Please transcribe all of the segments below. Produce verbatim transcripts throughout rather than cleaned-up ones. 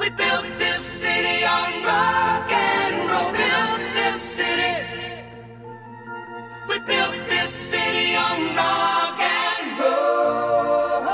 We built this city on rock and roll. Built this city. We built this city on rock and roll.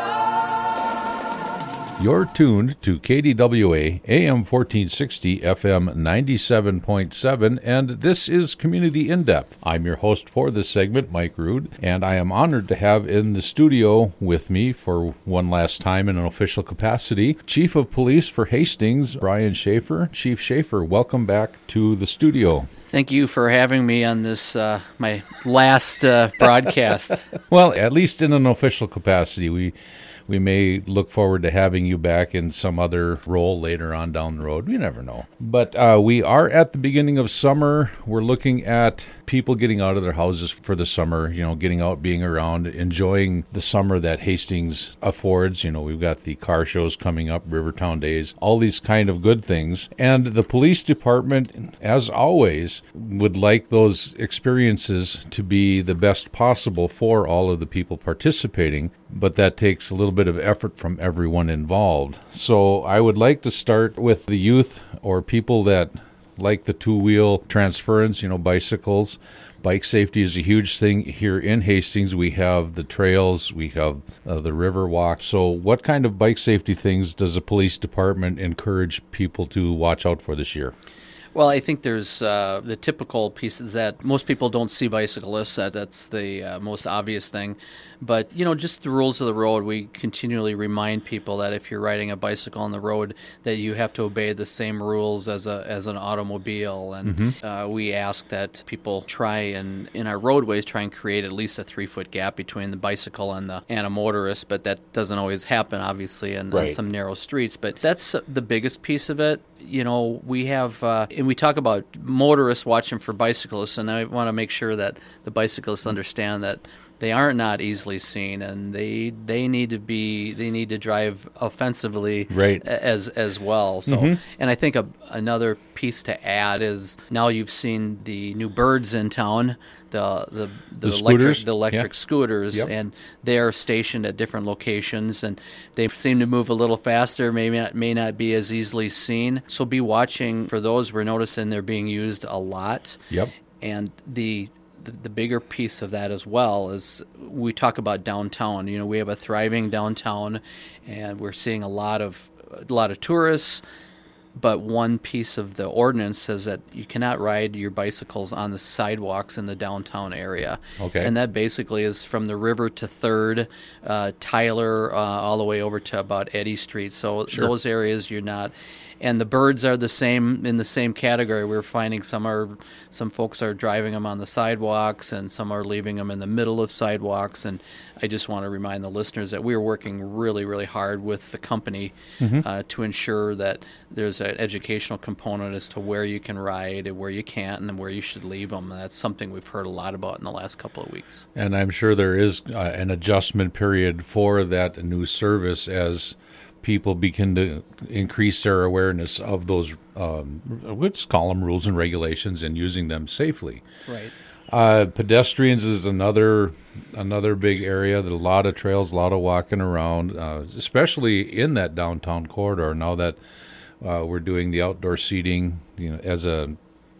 You're tuned to K D W A, A M fourteen sixty, F M ninety-seven point seven, and this is Community In-Depth. I'm your host for this segment, Mike Rude, and I am honored to have in the studio with me for one last time in an official capacity, Chief of Police for Hastings, Brian Schaefer. Chief Schaefer, welcome back to the studio. Thank you for having me on this, uh, my last uh, broadcast. Well, at least in an official capacity. We we may look forward to having you back in some other role later on down the road. You never know. But uh, we are at the beginning of summer. We're looking at people getting out of their houses for the summer, you know, getting out, being around, enjoying the summer that Hastings affords. You know, we've got the car shows coming up, Rivertown Days, all these kind of good things. And the police department, as always, would like those experiences to be the best possible for all of the people participating, but that takes a little bit of effort from everyone involved. So I would like to start with the youth or people that like the two-wheel transference, you know, bicycles. Bike safety is a huge thing here in Hastings. We have the trails, we have uh, the river walk. So what kind of bike safety things does the police department encourage people to watch out for this year? Well, I think there's uh, the typical pieces that most people don't see bicyclists. Uh, that's the uh, most obvious thing. But, you know, just the rules of the road, we continually remind people that if you're riding a bicycle on the road, that you have to obey the same rules as a as an automobile. And mm-hmm. uh, we ask that people try and, in our roadways, try and create at least a three-foot gap between the bicycle and the and a motorist. But that doesn't always happen, obviously, in, right. in some narrow streets. But that's the biggest piece of it. You know, we have, uh, and we talk about motorists watching for bicyclists, and I want to make sure that the bicyclists understand that they are not easily seen, and they they need to be they need to drive offensively right. as as well. So, mm-hmm. and I think a, another piece to add is now you've seen the new birds in town, the the the, the electric scooters. the electric yeah. scooters, yep. and they are stationed at different locations, and they seem to move a little faster, maybe not, may not be as easily seen. So be watching for those. We're noticing they're being used a lot. Yep. And the The, the bigger piece of that as well is we talk about downtown. You know, we have a thriving downtown, and we're seeing a lot of a lot of tourists. But one piece of the ordinance says that you cannot ride your bicycles on the sidewalks in the downtown area. Okay. And that basically is from the river to Third, uh, Tyler, uh, all the way over to about Eddy Street. So sure. those areas you're not. And the birds are the same in the same category. We're finding some are some folks are driving them on the sidewalks, and some are leaving them in the middle of sidewalks. And I just want to remind the listeners that we are working really, really hard with the company mm-hmm. uh, to ensure that there's an educational component as to where you can ride and where you can't, and where you should leave them. And that's something we've heard a lot about in the last couple of weeks. And I'm sure there is uh, an adjustment period for that new service as people begin to increase their awareness of those, um, let's call them rules and regulations, and using them safely. Right. Uh, pedestrians is another another big area. That a lot of trails, a lot of walking around, uh, especially in that downtown corridor. Now that uh, we're doing the outdoor seating, you know, as a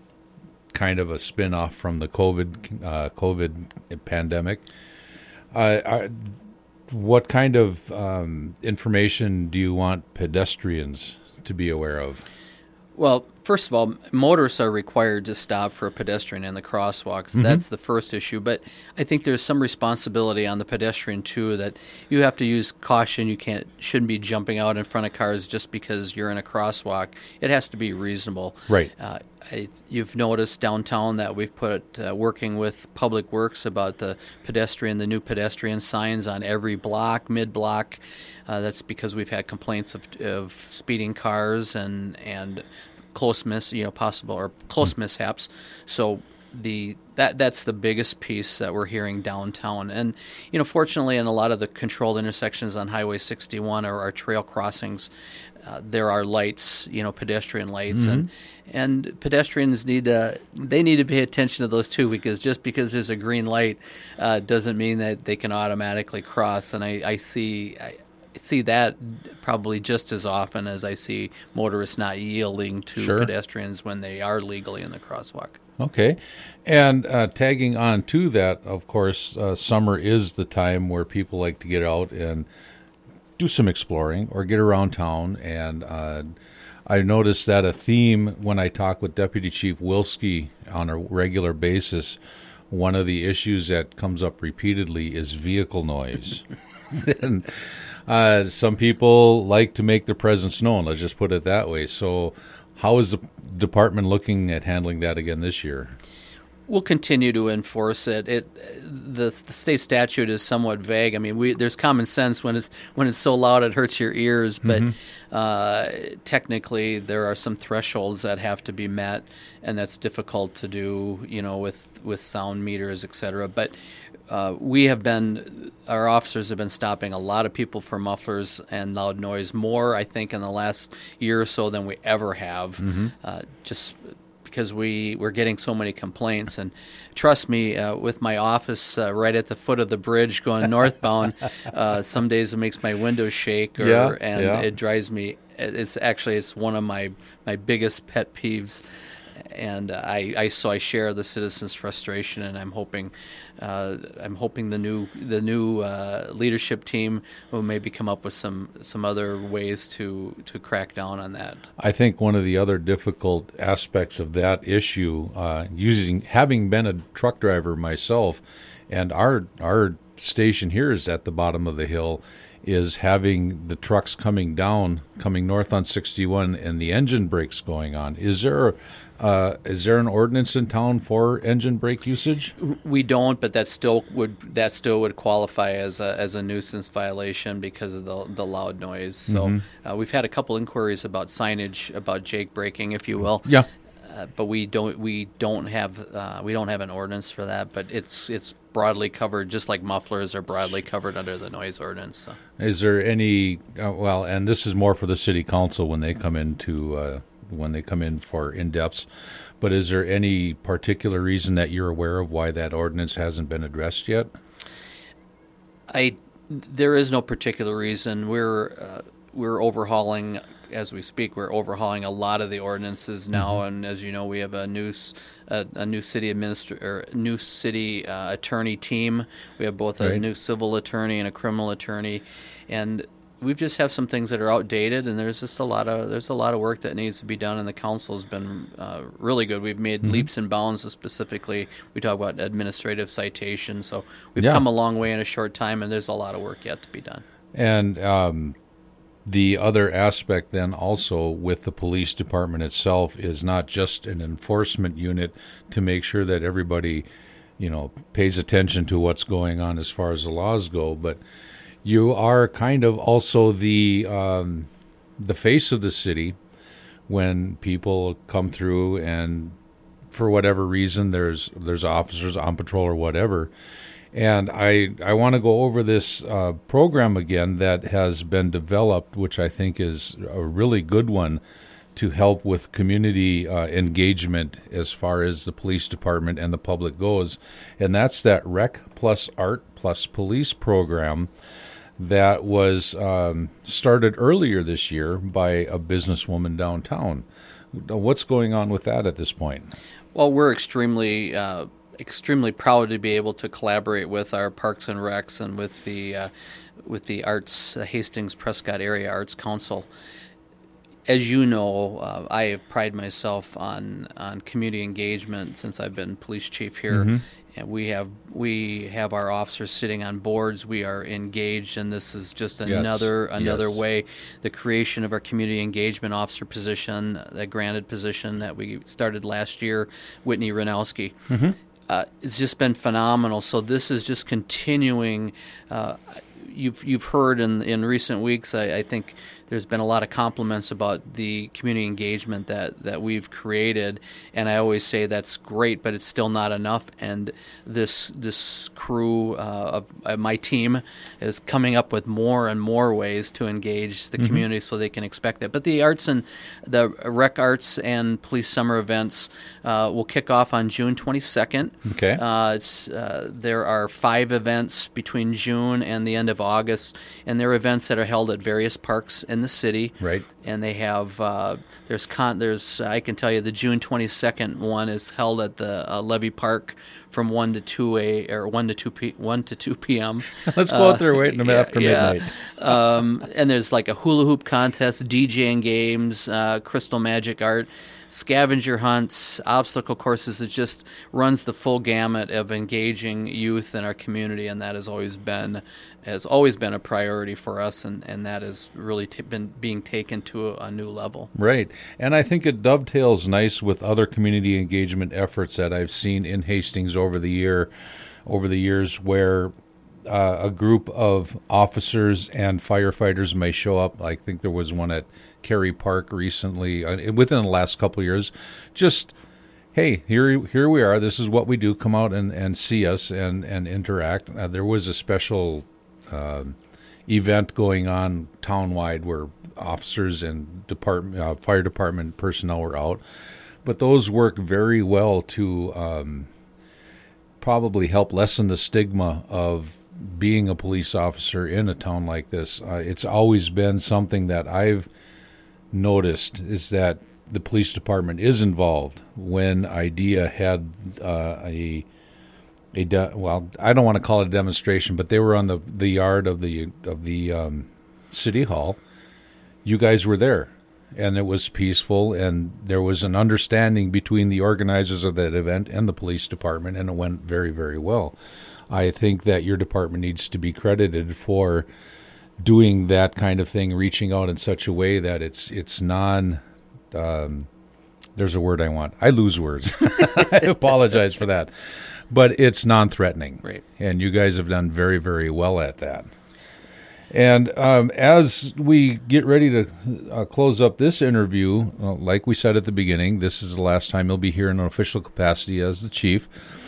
kind of a spin-off from the COVID uh, COVID pandemic. Uh, are, What kind of um, information do you want pedestrians to be aware of? Well, first of all, motorists are required to stop for a pedestrian in the crosswalks. Mm-hmm. That's the first issue. But I think there's some responsibility on the pedestrian, too, that you have to use caution. You can't shouldn't be jumping out in front of cars just because you're in a crosswalk. It has to be reasonable. Right. Uh, I, you've noticed downtown that we've put, uh, working with Public Works about the pedestrian, the new pedestrian signs on every block, mid-block. Uh, that's because we've had complaints of, of speeding cars and and close miss, you know, possible or close mm-hmm. mishaps. So the that that's the biggest piece that we're hearing downtown. And you know, fortunately, in a lot of the controlled intersections on Highway sixty-one or our trail crossings, uh, there are lights, you know, pedestrian lights, mm-hmm. and and pedestrians need to they need to pay attention to those too, because just because there's a green light uh, doesn't mean that they can automatically cross. And I, I see. I, see that probably just as often as I see motorists not yielding to Sure. pedestrians when they are legally in the crosswalk. Okay. And uh, tagging on to that, of course, uh, summer is the time where people like to get out and do some exploring or get around town. And uh, I noticed that a theme when I talk with Deputy Chief Wilski on a regular basis, one of the issues that comes up repeatedly is vehicle noise. and uh, some people like to make their presence known, let's just put it that way. So how is the department looking at handling that again this year? We'll continue to enforce it. It the, the state statute is somewhat vague. I mean, we there's common sense when it's when it's so loud it hurts your ears, but mm-hmm. uh, technically there are some thresholds that have to be met, and that's difficult to do, you know, with with sound meters, et cetera. But uh, we have been, our officers have been stopping a lot of people for mufflers and loud noise, more I think in the last year or so than we ever have. Mm-hmm. Uh, just because we, we're getting so many complaints. And trust me, uh, with my office uh, right at the foot of the bridge going northbound, uh, some days it makes my windows shake, or, yeah, and yeah. it drives me. It's actually it's one of my, my biggest pet peeves. And I, I so I share the citizens' frustration, and I'm hoping, uh, I'm hoping the new the new uh, leadership team will maybe come up with some, some other ways to, to crack down on that. I think one of the other difficult aspects of that issue, uh, using having been a truck driver myself, and our our station here is at the bottom of the hill, is having the trucks coming down, coming north on sixty-one, and the engine brakes going on. Is there uh, is there an ordinance in town for engine brake usage? We don't, but that still would that still would qualify as a as a nuisance violation because of the the loud noise. So mm-hmm. uh, we've had a couple inquiries about signage, about Jake braking, if you will. Yeah. Uh, but we don't we don't have uh, we don't have an ordinance for that. But it's it's broadly covered, just like mufflers are broadly covered under the noise ordinance. So. Is there any uh, well, and this is more for the city council when they come into uh, when they come in for in-depths. But is there any particular reason that you're aware of why that ordinance hasn't been addressed yet? I there is no particular reason. We're uh, we're overhauling. As we speak, we're overhauling a lot of the ordinances now, mm-hmm. and as you know, we have a new a, a new city administr- or new city uh, attorney team. We have both right. a new civil attorney and a criminal attorney, and we just have some things that are outdated. And there's just a lot of there's a lot of work that needs to be done, and the council has been uh, really good. We've made mm-hmm. leaps and bounds. Specifically, we talk about administrative citation, so we've yeah. come a long way in a short time, and there's a lot of work yet to be done. And um the other aspect then also with the police department itself is not just an enforcement unit to make sure that everybody, you know, pays attention to what's going on as far as the laws go, but you are kind of also the um, the face of the city when people come through and for whatever reason there's there's officers on patrol or whatever. And I I want to go over this uh, program again that has been developed, which I think is a really good one to help with community uh, engagement as far as the police department and the public goes. And that's that Rec plus Art plus Police program that was um, started earlier this year by a businesswoman downtown. What's going on with that at this point? Well, we're extremely... Uh extremely proud to be able to collaborate with our Parks and Recs and with the uh, with the Arts uh, Hastings Prescott Area Arts Council. As you know, uh, I have prided myself on on community engagement since I've been police chief here, mm-hmm. and we have we have our officers sitting on boards. We are engaged, and this is just another yes. another yes. way. The creation of our community engagement officer position, the granted position that we started last year, Whitney Ranowski. Mm-hmm. Uh, it's just been phenomenal. So this is just continuing. Uh, you've you've heard in in recent weeks. I, I think there's been a lot of compliments about the community engagement that, that we've created, and I always say that's great, but it's still not enough. And this this crew uh, of uh, my team is coming up with more and more ways to engage the mm-hmm. community, so they can expect that. But the arts and the Rec Arts and Police Summer events uh, will kick off on June twenty-second. Okay. Uh, it's, uh, there are five events between June and the end of August, and they're events that are held at various parks in the city. Right. And they have uh, there's con there's I can tell you the June twenty-second one is held at the uh, Levy Park from one to two a or one to two p one to two p.m. Let's go out there waiting yeah, after yeah. midnight. um, and there's like a hula hoop contest, DJing games, uh, crystal magic art, scavenger hunts, obstacle courses. It just runs the full gamut of engaging youth in our community, and that has always been has always been a priority for us, and, and that has really t- been being taken to a, a new level. Right. And I think it dovetails nice with other community engagement efforts that I've seen in Hastings over the year, over the years where uh, a group of officers and firefighters may show up. I think there was one at Cary Park recently, uh, within the last couple of years, just, hey, here here we are. This is what we do. Come out and, and see us and, and interact. Uh, there was a special uh, event going on townwide where officers and department, uh, fire department personnel were out. But those work very well to um, probably help lessen the stigma of being a police officer in a town like this. Uh, it's always been something that I've noticed is that the police department is involved. When IDEA had uh, a a de- well, I don't want to call it a demonstration, but they were on the the yard of the of the um, city hall. You guys were there, and it was peaceful, and there was an understanding between the organizers of that event and the police department, and it went very, very well. I think that your department needs to be credited for doing that kind of thing, reaching out in such a way that it's it's non. Um, there's a word I want. I lose words. I apologize for that, but it's non-threatening. Right. And you guys have done very, very well at that. And um, as we get ready to uh, close up this interview, uh, like we said at the beginning, this is the last time you'll be here in an official capacity as the chief.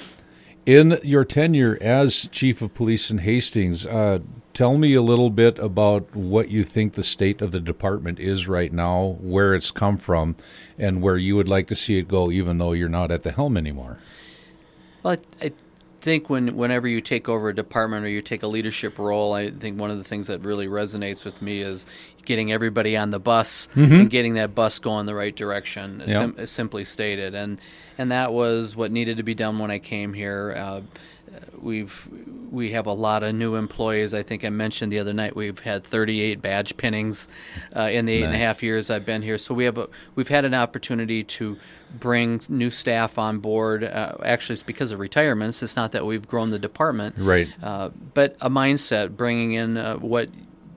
In your tenure as chief of police in Hastings, uh, tell me a little bit about what you think the state of the department is right now, where it's come from, and where you would like to see it go, even though you're not at the helm anymore. Well, I, I think when whenever you take over a department or you take a leadership role, I think one of the things that really resonates with me is getting everybody on the bus mm-hmm. and getting that bus going the right direction, yep. sim- simply stated. And and that was what needed to be done when I came here. Uh, we've we have a lot of new employees. I think I mentioned the other night we've had thirty-eight badge pinnings uh, in the eight nice. and a half years I've been here. So we have a, we've had an opportunity to bring new staff on board. Uh, actually, it's because of retirements. It's not that we've grown the department, right? Uh, but a mindset, bringing in uh, what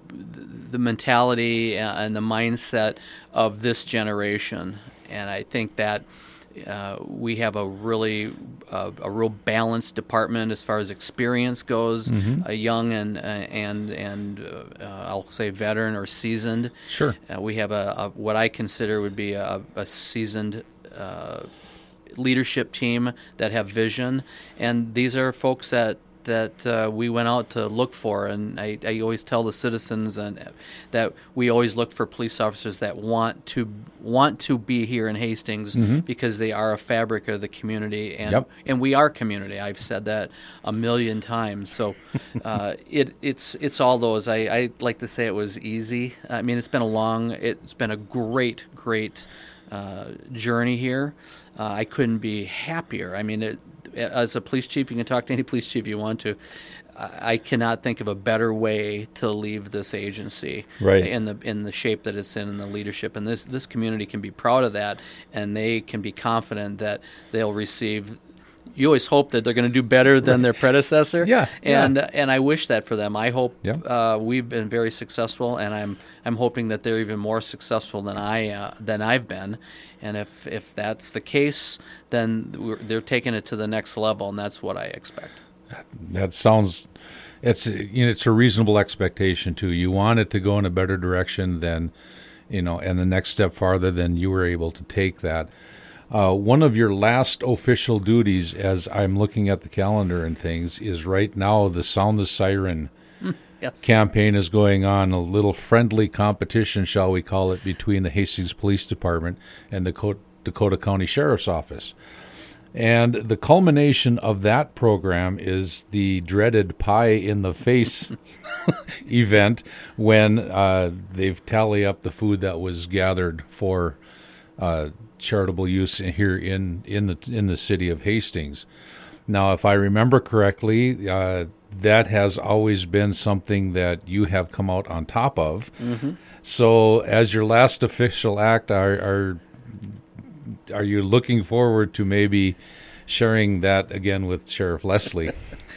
the mentality and the mindset of this generation, and I think that. Uh, we have a really uh, a real balanced department as far as experience goes, mm-hmm. a young and uh, and and uh, uh, I'll say veteran or seasoned. Sure. Uh, we have a, a what I consider would be a, a seasoned uh, leadership team that have vision, and these are folks that. that uh, we went out to look for, and I, I always tell the citizens and that we always look for police officers that want to want to be here in Hastings mm-hmm. because they are a fabric of the community, and yep. and we are community. I've said that a million times. So uh, it it's it's all those. I, I like to say it was easy. I mean, it's been a long, it's been a great great uh, journey here. Uh, I couldn't be happier. I mean, it, as a police chief, you can talk to any police chief you want to. I cannot think of a better way to leave this agency right. in the in the shape that it's in, in the leadership. And this this community can be proud of that, and they can be confident that they'll receive. You always hope that they're going to do better than their predecessor. Yeah, and yeah. and I wish that for them. I hope yep. uh, we've been very successful, and I'm I'm hoping that they're even more successful than I uh, than I've been. And if if that's the case, then we're, they're taking it to the next level, and that's what I expect. That sounds, it's you know, it's a reasonable expectation too. You want it to go in a better direction than, you know, and the next step farther than you were able to take that. Uh, one of your last official duties, as I'm looking at the calendar and things, is right now the Sound the Siren mm, yes. campaign is going on, a little friendly competition, shall we call it, between the Hastings Police Department and the Co- Dakota County Sheriff's Office. And the culmination of that program is the dreaded Pie in the Face event when uh, they've tally up the food that was gathered for uh, charitable use here in, in the in the city of Hastings. Now, if I remember correctly, uh, that has always been something that you have come out on top of. Mm-hmm. So, as your last official act, are, are are you looking forward to maybe sharing that again with Sheriff Leslie?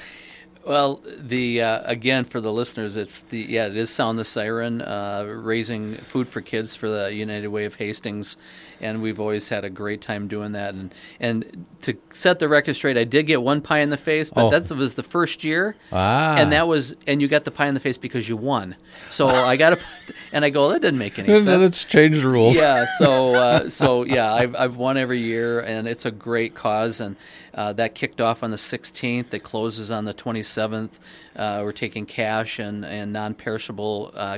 Well, the uh, again for the listeners, it's the yeah it is Sound the Siren, uh, raising food for kids for the United Way of Hastings, and we've always had a great time doing that. And and to set the record straight, I did get one pie in the face, but Oh. that was the first year, Ah. and that was and you got the pie in the face because you won. So I got a, and I go, that didn't make any sense. Let's change the rules. Yeah, so uh, so yeah, I've I've won every year, and it's a great cause, and uh, that kicked off on the sixteenth. It closes on the twenty-seventh. Uh, we're taking cash and and non-perishable uh,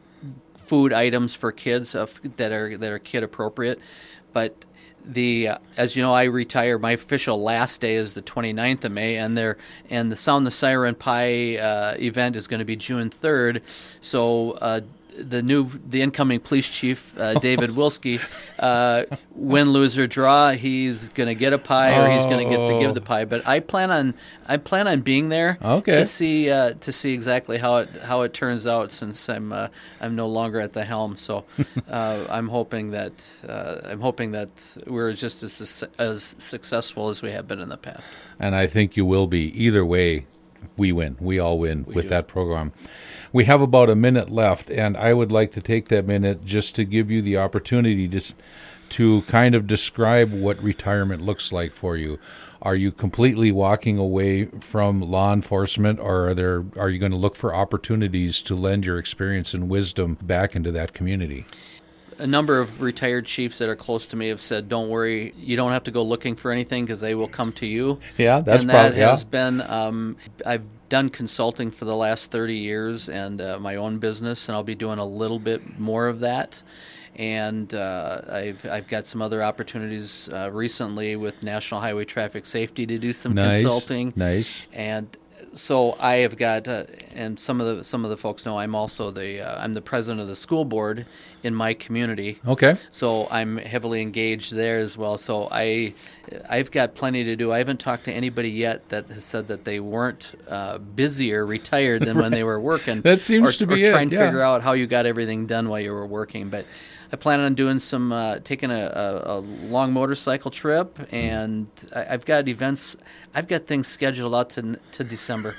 food items for kids of, that are that are kid appropriate, but. The uh, as you know, I retire. My official last day is the twenty-ninth of May, and there and the Sound the Siren Pie uh, event is going to be June third. So uh, the new the incoming police chief, uh, David Wilski, uh, win, lose or draw, he's going to get a pie or he's going to get to give the pie. But I plan on I plan on being there Okay. to see uh, to see exactly how it how it turns out, since I'm uh, I'm no longer at the helm. So uh, I'm hoping that uh, I'm hoping that we're just as as successful as we have been in the past. And I think you will be. Either way, we win. We all win with do. that program. We have about a minute left, and I would like to take that minute just to give you the opportunity to, to kind of describe what retirement looks like for you. Are you completely walking away from law enforcement, or are there are you going to look for opportunities to lend your experience and wisdom back into that community? A number of retired chiefs that are close to me have said, "Don't worry, you don't have to go looking for anything because they will come to you." Yeah, that's and that probably yeah. has been. Um, I've done consulting for the last thirty years and uh, my own business, and I'll be doing a little bit more of that. And uh, I've I've got some other opportunities uh, recently with National Highway Traffic Safety to do some Nice, consulting. nice. And so I have got, uh, and some of the some of the folks know I'm also the uh, I'm the president of the school board in my community. Okay. So I'm heavily engaged there as well. So I, I've got plenty to do. I haven't talked to anybody yet that has said that they weren't uh, busier retired than when they were working. That seems or, to be or it, trying to yeah. figure out how you got everything done while you were working. But I plan on doing some, uh, taking a, a, a long motorcycle trip, and I, I've got events. I've got things scheduled out to to December.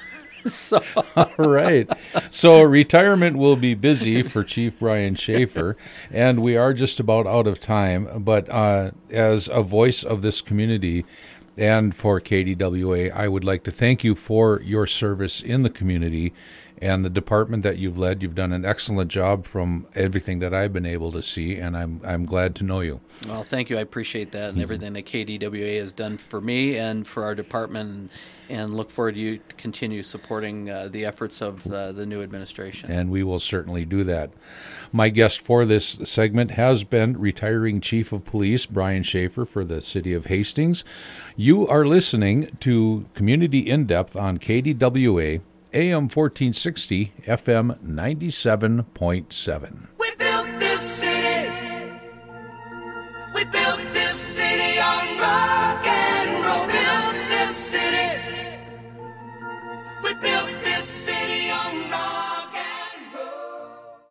So All right. So retirement will be busy for Chief Brian Schaefer, and we are just about out of time. But uh, as a voice of this community and for K D W A, I would like to thank you for your service in the community and the department that you've led. You've done an excellent job from everything that I've been able to see, and I'm I'm glad to know you. Well, thank you. I appreciate that and everything that K D W A has done for me and for our department, and, and look forward to you to continue supporting uh, the efforts of uh, the new administration. And we will certainly do that. My guest for this segment has been retiring Chief of Police Brian Schaefer for the City of Hastings. You are listening to Community In Depth on K D W A, A M fourteen sixty, F M ninety-seven point seven. We built this city. We built